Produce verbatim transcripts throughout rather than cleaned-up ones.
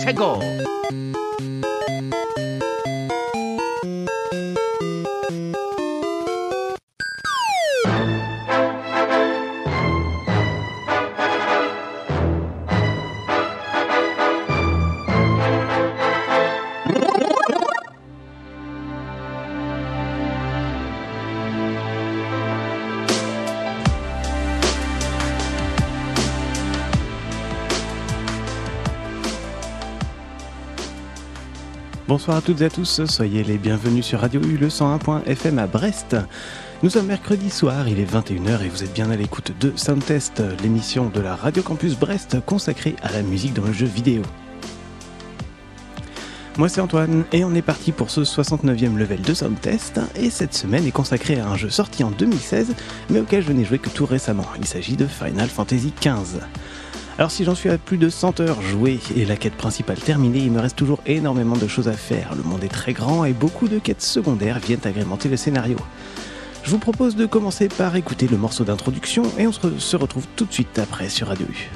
최고. Bonsoir à toutes et à tous, soyez les bienvenus sur Radio U, le cent un point F M à Brest. Nous sommes mercredi soir, il est vingt et une heures et vous êtes bien à l'écoute de Soundtest, l'émission de la Radio Campus Brest consacrée à la musique dans le jeu vidéo. Moi c'est Antoine et on est parti pour ce soixante-neuvième level de Soundtest et cette semaine est consacrée à un jeu sorti en deux mille seize mais auquel je n'ai joué que tout récemment. Il s'agit de Final Fantasy quinze. Alors si j'en suis à plus de cent heures jouées et la quête principale terminée, il me reste toujours énormément de choses à faire. Le monde est très grand et beaucoup de quêtes secondaires viennent agrémenter le scénario. Je vous propose de commencer par écouter le morceau d'introduction et on se retrouve tout de suite après sur Radio U.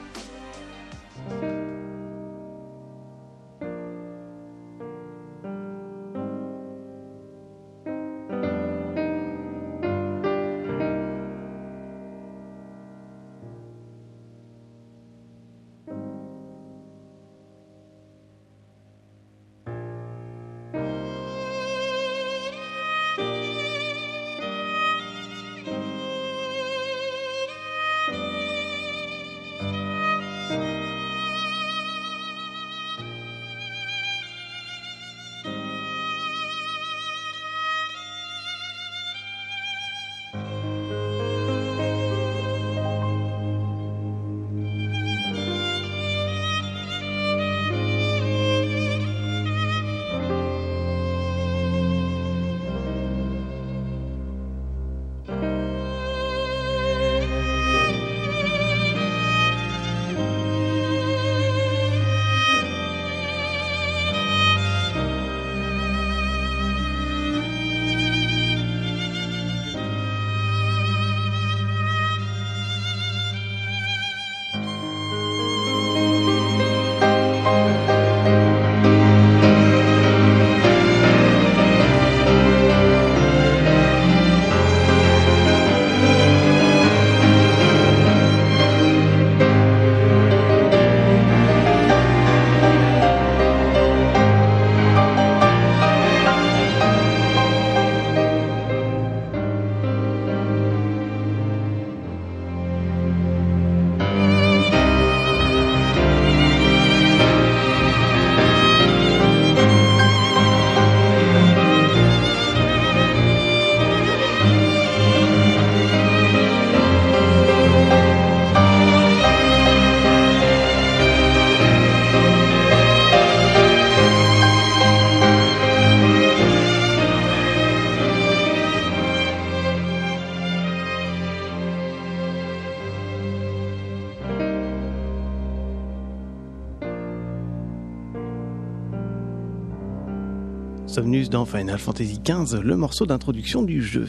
Sommes-nous dans Final Fantasy quinze, le morceau d'introduction du jeu.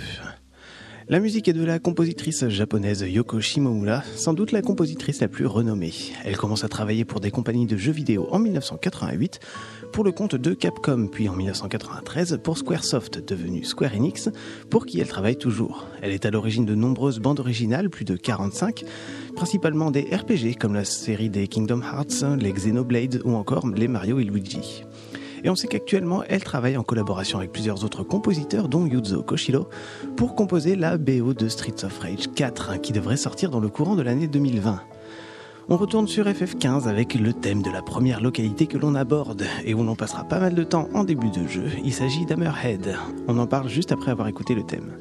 La musique est de la compositrice japonaise Yoko Shimomura, sans doute la compositrice la plus renommée. Elle commence à travailler pour des compagnies de jeux vidéo en dix-neuf cent quatre-vingt-huit, pour le compte de Capcom, puis en dix-neuf cent quatre-vingt-treize pour Squaresoft, devenu Square Enix, pour qui elle travaille toujours. Elle est à l'origine de nombreuses bandes originales, plus de quarante-cinq, principalement des R P G comme la série des Kingdom Hearts, les Xenoblade ou encore les Mario et Luigi. Et on sait qu'actuellement, elle travaille en collaboration avec plusieurs autres compositeurs, dont Yuzo Koshiro, pour composer la B O de Streets of Rage quatre, qui devrait sortir dans le courant de l'année deux mille vingt. On retourne sur F F quinze avec le thème de la première localité que l'on aborde, et où l'on passera pas mal de temps en début de jeu. Il s'agit d'Hammerhead. On en parle juste après avoir écouté le thème.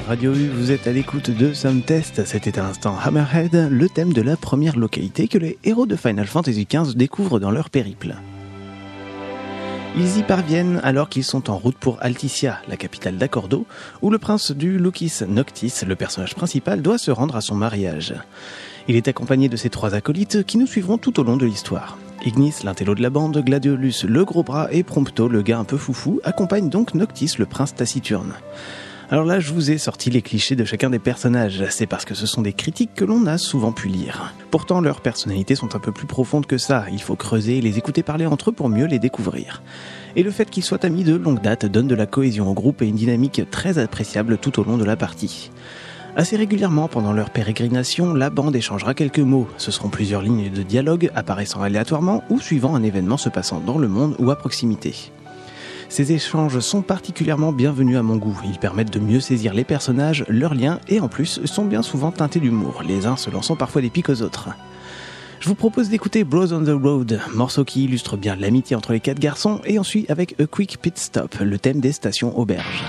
Radio U, vous êtes à l'écoute de Some Test. C'était à l'instant Hammerhead, le thème de la première localité que les héros de Final Fantasy quinze découvrent dans leur périple. Ils y parviennent alors qu'ils sont en route pour Alticia, la capitale d'Accordo, où le prince du Lukis Noctis, le personnage principal, doit se rendre à son mariage. Il est accompagné de ses trois acolytes qui nous suivront tout au long de l'histoire. Ignis, l'intello de la bande, Gladiolus, le gros bras et Prompto, le gars un peu foufou, accompagnent donc Noctis, le prince taciturne. Alors là, je vous ai sorti les clichés de chacun des personnages, c'est parce que ce sont des critiques que l'on a souvent pu lire. Pourtant, leurs personnalités sont un peu plus profondes que ça, il faut creuser et les écouter parler entre eux pour mieux les découvrir. Et le fait qu'ils soient amis de longue date donne de la cohésion au groupe et une dynamique très appréciable tout au long de la partie. Assez régulièrement, pendant leur pérégrination, la bande échangera quelques mots. Ce seront plusieurs lignes de dialogue apparaissant aléatoirement ou suivant un événement se passant dans le monde ou à proximité. Ces échanges sont particulièrement bienvenus à mon goût. Ils permettent de mieux saisir les personnages, leurs liens et en plus sont bien souvent teintés d'humour, les uns se lançant parfois des piques aux autres. Je vous propose d'écouter Bros on the Road, morceau qui illustre bien l'amitié entre les quatre garçons, et ensuite avec A Quick Pit Stop, le thème des stations auberges.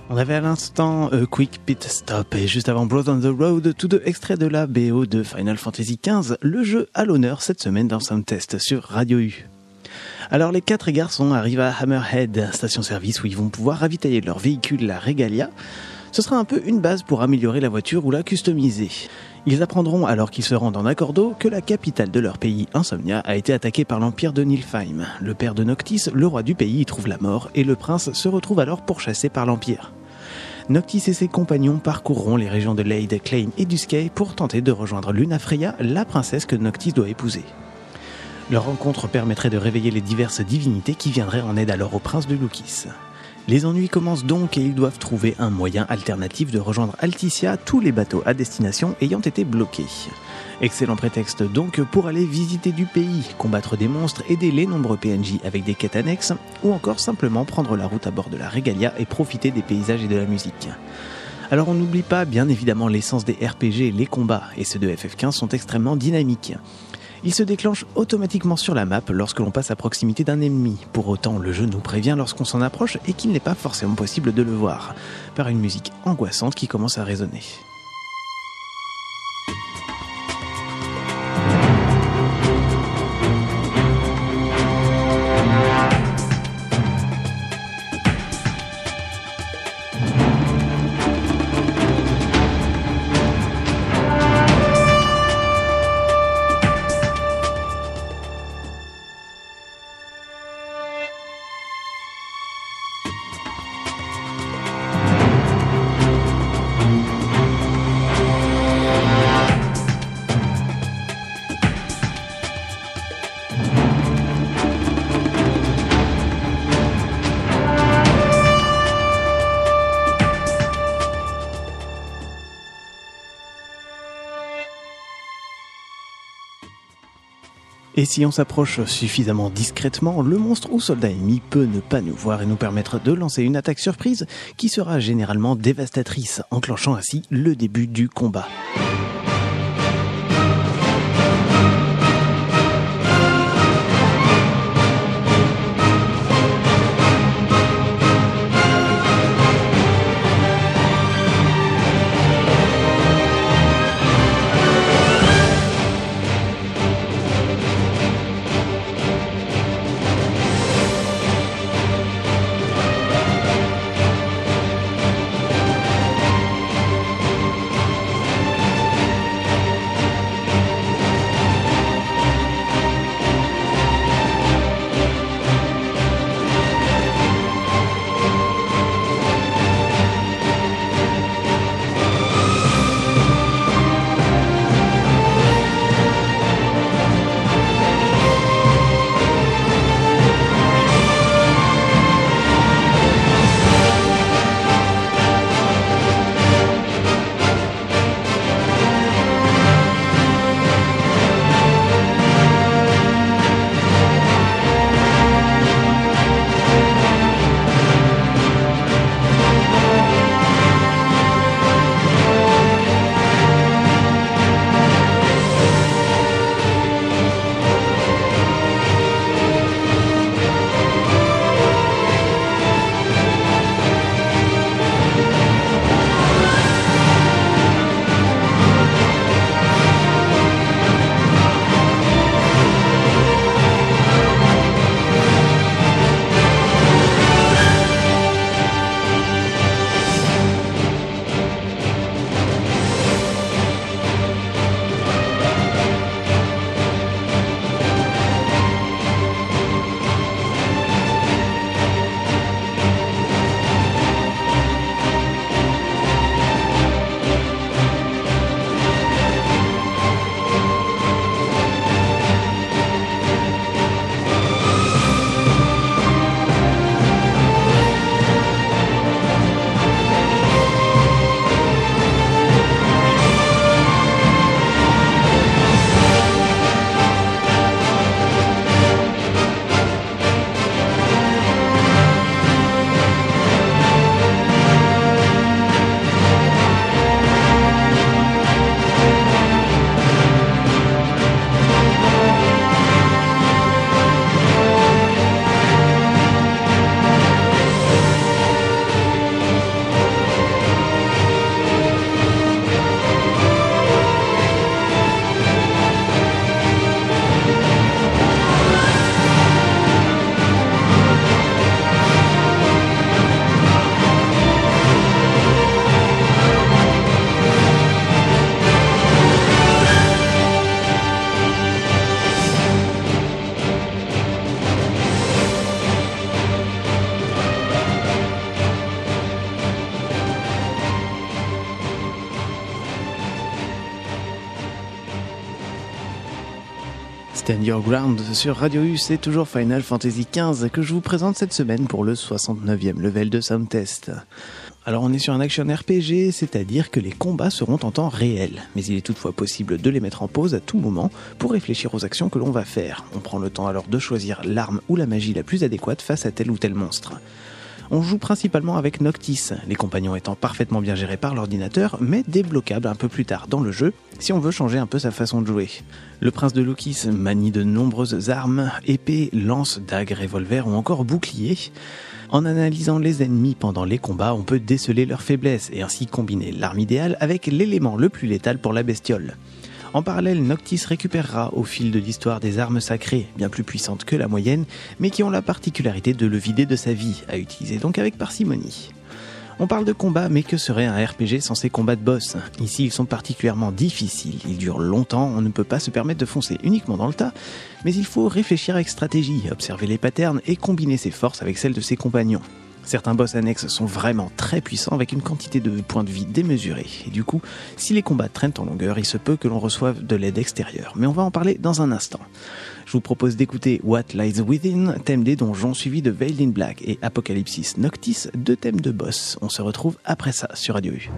On avait à l'instant A Quick Pit Stop et juste avant Bros on the Road, tous deux extraits de la B O de Final Fantasy quinze, le jeu à l'honneur cette semaine dans Soundtest sur Radio U. Alors les quatre garçons arrivent à Hammerhead, station-service où ils vont pouvoir ravitailler leur véhicule, la Regalia. Ce sera un peu une base pour améliorer la voiture ou la customiser. Ils apprendront alors qu'ils se rendent en Accordo que la capitale de leur pays, Insomnia, a été attaquée par l'empire de Nilfheim. Le père de Noctis, le roi du pays, y trouve la mort et le prince se retrouve alors pourchassé par l'empire. Noctis et ses compagnons parcourront les régions de Leyde, Claim et Duscae pour tenter de rejoindre Lunafreya, la princesse que Noctis doit épouser. Leur rencontre permettrait de réveiller les diverses divinités qui viendraient en aide alors au prince de Lukis. Les ennuis commencent donc et ils doivent trouver un moyen alternatif de rejoindre Alticia, tous les bateaux à destination ayant été bloqués. Excellent prétexte donc pour aller visiter du pays, combattre des monstres, aider les nombreux P N J avec des quêtes annexes, ou encore simplement prendre la route à bord de la Regalia et profiter des paysages et de la musique. Alors on n'oublie pas bien évidemment l'essence des R P G, les combats, et ceux de F F quinze sont extrêmement dynamiques. Ils se déclenchent automatiquement sur la map lorsque l'on passe à proximité d'un ennemi. Pour autant, le jeu nous prévient lorsqu'on s'en approche et qu'il n'est pas forcément possible de le voir, par une musique angoissante qui commence à résonner. Et si on s'approche suffisamment discrètement, le monstre ou soldat ennemi peut ne pas nous voir et nous permettre de lancer une attaque surprise qui sera généralement dévastatrice, enclenchant ainsi le début du combat. Stand Your Ground sur Radio U, c'est toujours Final Fantasy quinze que je vous présente cette semaine pour le soixante-neuvième level de Sound Test. Alors on est sur un action R P G, c'est-à-dire que les combats seront en temps réel, mais il est toutefois possible de les mettre en pause à tout moment pour réfléchir aux actions que l'on va faire. On prend le temps alors de choisir l'arme ou la magie la plus adéquate face à tel ou tel monstre. On joue principalement avec Noctis, les compagnons étant parfaitement bien gérés par l'ordinateur, mais débloquables un peu plus tard dans le jeu, si on veut changer un peu sa façon de jouer. Le prince de Lukis manie de nombreuses armes, épées, lances, dagues, revolvers ou encore boucliers. En analysant les ennemis pendant les combats, on peut déceler leurs faiblesses et ainsi combiner l'arme idéale avec l'élément le plus létal pour la bestiole. En parallèle, Noctis récupérera au fil de l'histoire des armes sacrées, bien plus puissantes que la moyenne, mais qui ont la particularité de le vider de sa vie, à utiliser donc avec parcimonie. On parle de combat, mais que serait un R P G sans ces combats de boss ? Ici, ils sont particulièrement difficiles, ils durent longtemps, on ne peut pas se permettre de foncer uniquement dans le tas, mais il faut réfléchir avec stratégie, observer les patterns et combiner ses forces avec celles de ses compagnons. Certains boss annexes sont vraiment très puissants avec une quantité de points de vie démesurée. Et du coup, si les combats traînent en longueur, il se peut que l'on reçoive de l'aide extérieure. Mais on va en parler dans un instant. Je vous propose d'écouter What Lies Within, thème des donjons, suivi de Veiled in Black et Apocalypsis Noctis, deux thèmes de boss. On se retrouve après ça sur Radio U.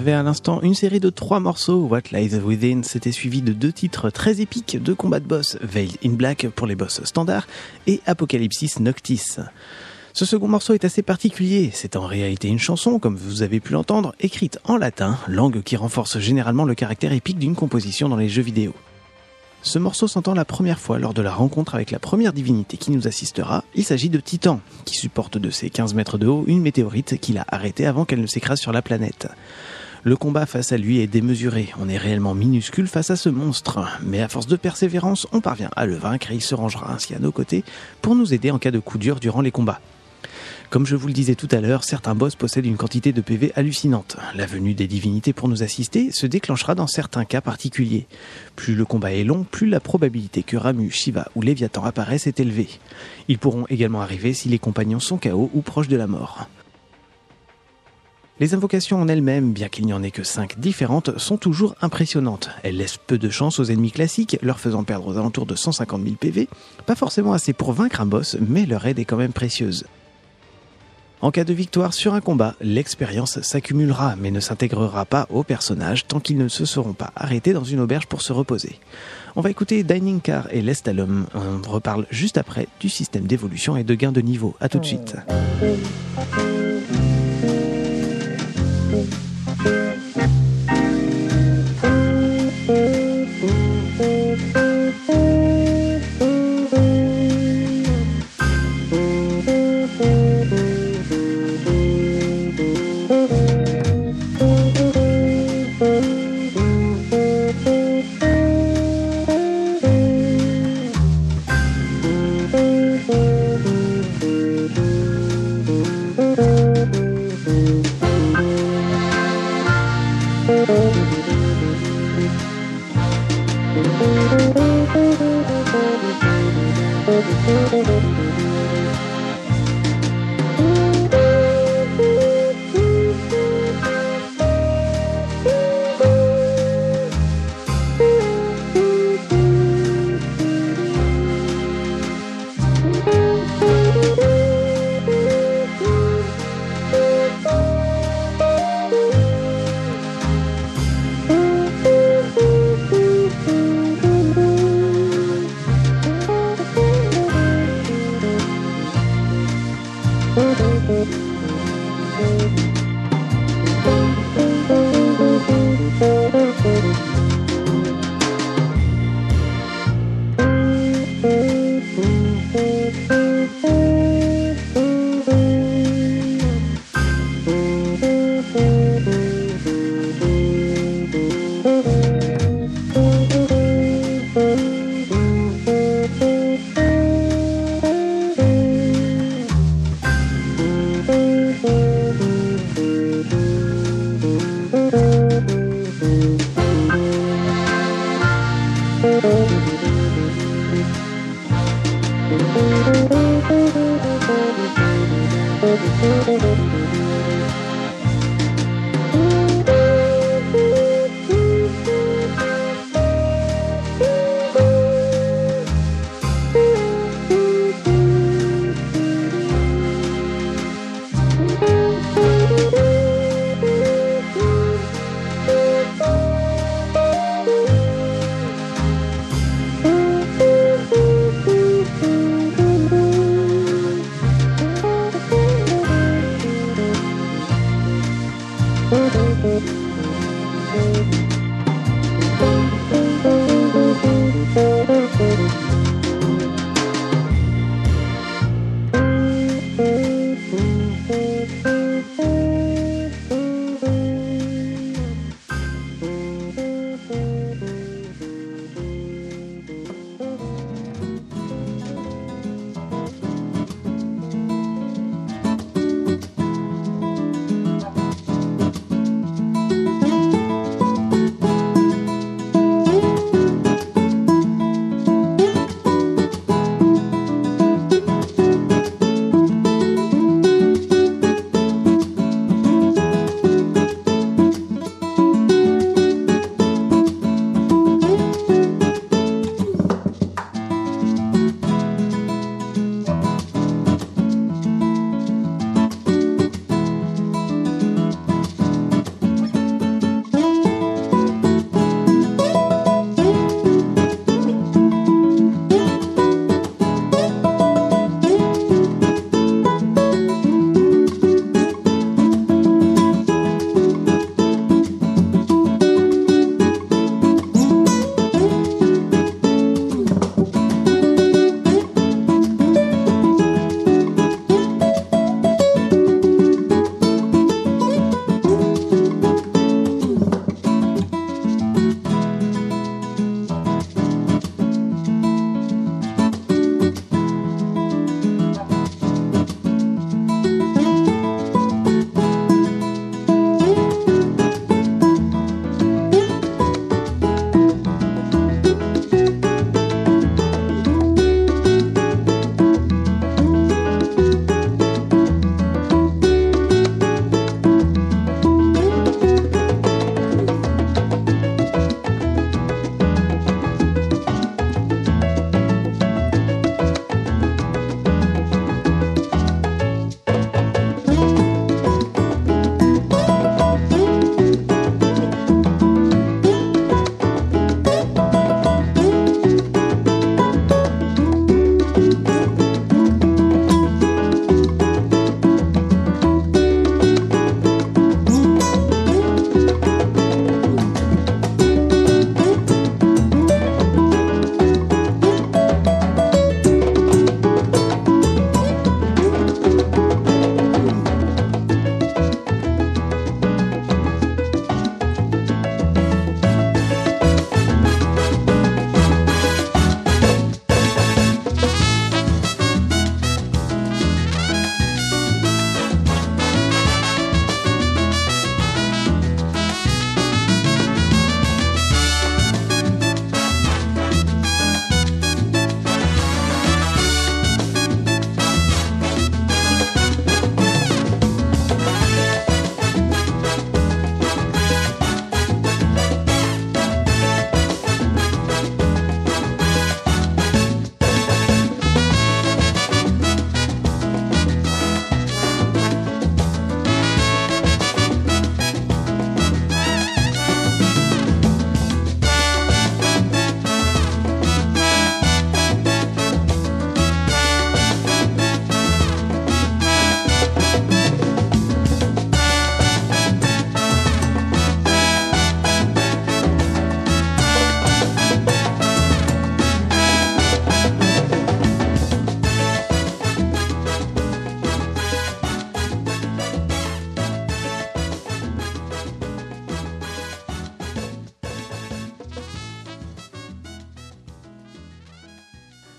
avait à l'instant une série de trois morceaux, What Lies Within, c'était suivi de deux titres très épiques de combat de boss, Veiled in Black pour les boss standards et Apocalypsis Noctis. Ce second morceau est assez particulier, c'est en réalité une chanson, comme vous avez pu l'entendre, écrite en latin, langue qui renforce généralement le caractère épique d'une composition dans les jeux vidéo. Ce morceau s'entend la première fois lors de la rencontre avec la première divinité qui nous assistera. Il s'agit de Titan, qui supporte de ses quinze mètres de haut une météorite qu'il a arrêtée avant qu'elle ne s'écrase sur la planète. Le combat face à lui est démesuré, on est réellement minuscule face à ce monstre, mais à force de persévérance, on parvient à le vaincre et il se rangera ainsi à nos côtés pour nous aider en cas de coup dur durant les combats. Comme je vous le disais tout à l'heure, certains boss possèdent une quantité de P V hallucinante. La venue des divinités pour nous assister se déclenchera dans certains cas particuliers. Plus le combat est long, plus la probabilité que Ramu, Shiva ou Léviathan apparaissent est élevée. Ils pourront également arriver si les compagnons sont K O ou proches de la mort. Les invocations en elles-mêmes, bien qu'il n'y en ait que cinq différentes, sont toujours impressionnantes. Elles laissent peu de chance aux ennemis classiques, leur faisant perdre aux alentours de cent cinquante mille P V. Pas forcément assez pour vaincre un boss, mais leur aide est quand même précieuse. En cas de victoire sur un combat, l'expérience s'accumulera mais ne s'intégrera pas aux personnages tant qu'ils ne se seront pas arrêtés dans une auberge pour se reposer. On va écouter Dining Car et Lestalum. On reparle juste après du système d'évolution et de gain de niveau. A tout de suite.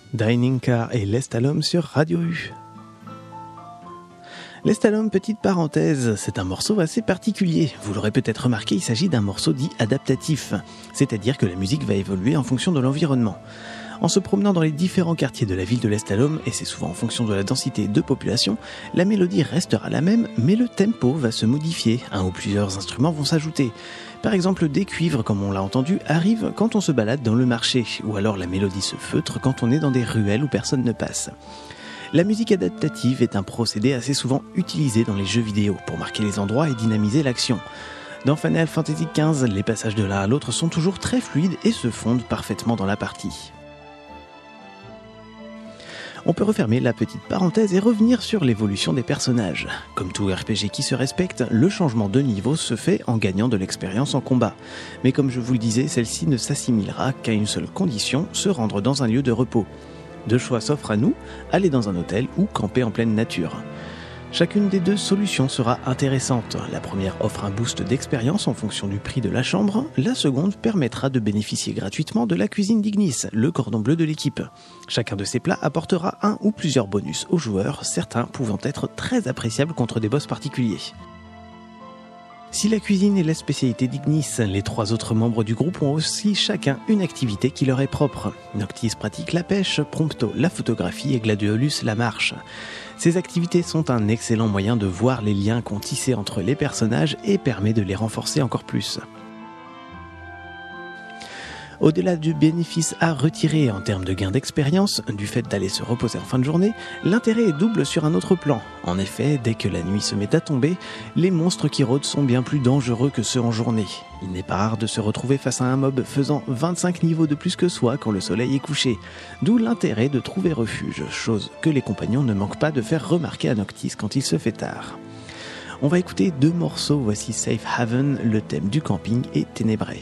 Dining Car et L'Estalom sur Radio U. L'Estalom, petite parenthèse, c'est un morceau assez particulier. Vous l'aurez peut-être remarqué, il s'agit d'un morceau dit adaptatif, c'est-à-dire que la musique va évoluer en fonction de l'environnement. En se promenant dans les différents quartiers de la ville de l'Estalom, et c'est souvent en fonction de la densité de population, la mélodie restera la même, mais le tempo va se modifier. Un ou plusieurs instruments vont s'ajouter. Par exemple, des cuivres, comme on l'a entendu, arrivent quand on se balade dans le marché, ou alors la mélodie se feutre quand on est dans des ruelles où personne ne passe. La musique adaptative est un procédé assez souvent utilisé dans les jeux vidéo pour marquer les endroits et dynamiser l'action. Dans Final Fantasy quinze, les passages de l'un à l'autre sont toujours très fluides et se fondent parfaitement dans la partie. On peut refermer la petite parenthèse et revenir sur l'évolution des personnages. Comme tout R P G qui se respecte, le changement de niveau se fait en gagnant de l'expérience en combat. Mais comme je vous le disais, celle-ci ne s'assimilera qu'à une seule condition, se rendre dans un lieu de repos. Deux choix s'offrent à nous, aller dans un hôtel ou camper en pleine nature. Chacune des deux solutions sera intéressante. La première offre un boost d'expérience en fonction du prix de la chambre. La seconde permettra de bénéficier gratuitement de la cuisine d'Ignis, le cordon bleu de l'équipe. Chacun de ces plats apportera un ou plusieurs bonus aux joueurs, certains pouvant être très appréciables contre des boss particuliers. Si la cuisine est la spécialité d'Ignis, les trois autres membres du groupe ont aussi chacun une activité qui leur est propre. Noctis pratique la pêche, Prompto la photographie et Gladiolus la marche. Ces activités sont un excellent moyen de voir les liens qu'ont tissés entre les personnages et permet de les renforcer encore plus. Au-delà du bénéfice à retirer en termes de gain d'expérience, du fait d'aller se reposer en fin de journée, l'intérêt est double sur un autre plan. En effet, dès que la nuit se met à tomber, les monstres qui rôdent sont bien plus dangereux que ceux en journée. Il n'est pas rare de se retrouver face à un mob faisant vingt-cinq niveaux de plus que soi quand le soleil est couché. D'où l'intérêt de trouver refuge, chose que les compagnons ne manquent pas de faire remarquer à Noctis quand il se fait tard. On va écouter deux morceaux, voici Safe Haven, le thème du camping et Ténébré.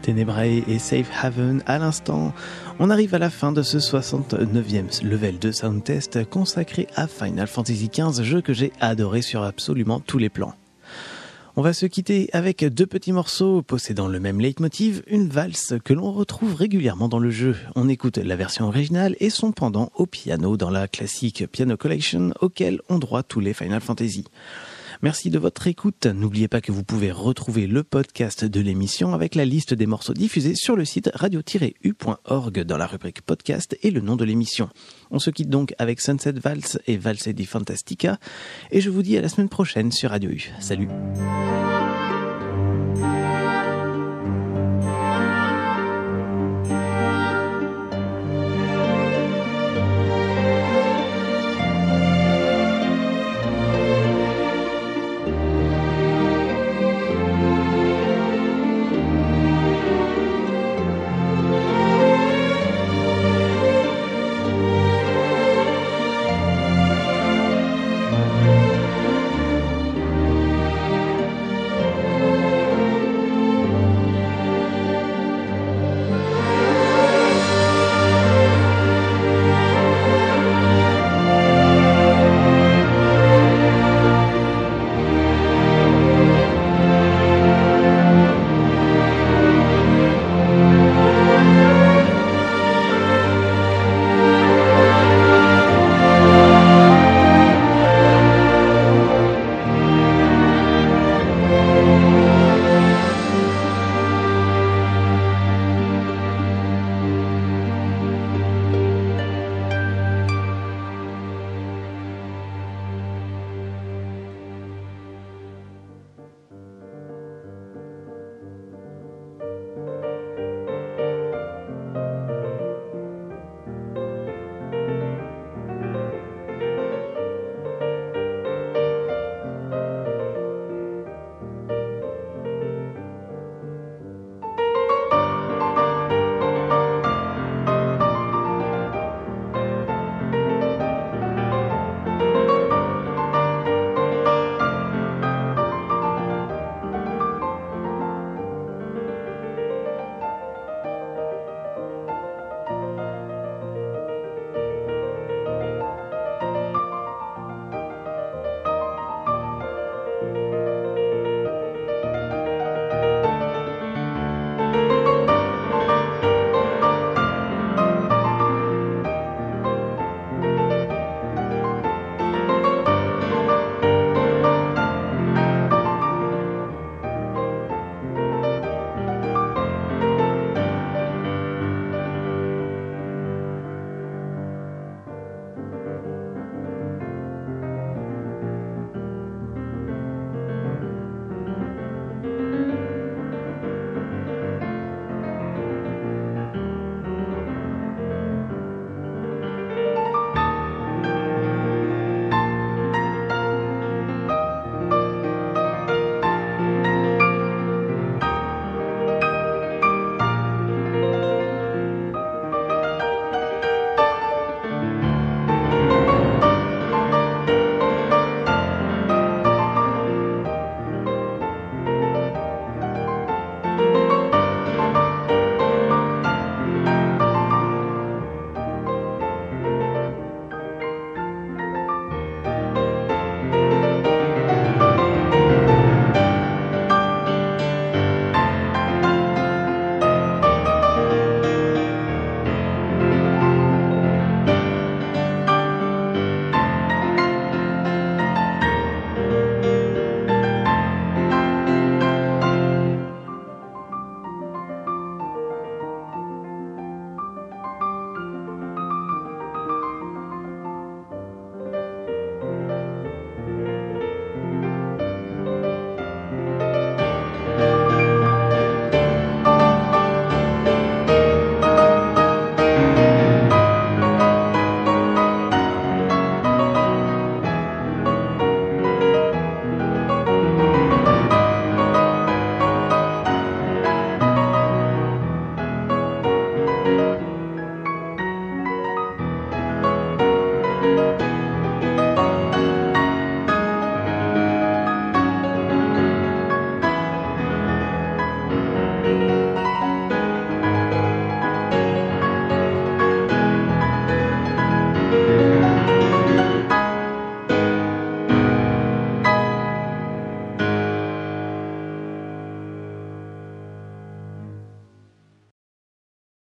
Tenebrae et Safe Haven à l'instant. On arrive à la fin de ce soixante-neuvième level de Sound Test consacré à Final Fantasy quinze, jeu que j'ai adoré sur absolument tous les plans. On va se quitter avec deux petits morceaux possédant le même leitmotiv, une valse que l'on retrouve régulièrement dans le jeu. On écoute la version originale et son pendant au piano dans la classique Piano Collection auquel ont droit tous les Final Fantasy. Merci de votre écoute. N'oubliez pas que vous pouvez retrouver le podcast de l'émission avec la liste des morceaux diffusés sur le site radio tiret u point org dans la rubrique podcast et le nom de l'émission. On se quitte donc avec Sunset Valse et Valse di Fantastica et je vous dis à la semaine prochaine sur Radio U. Salut.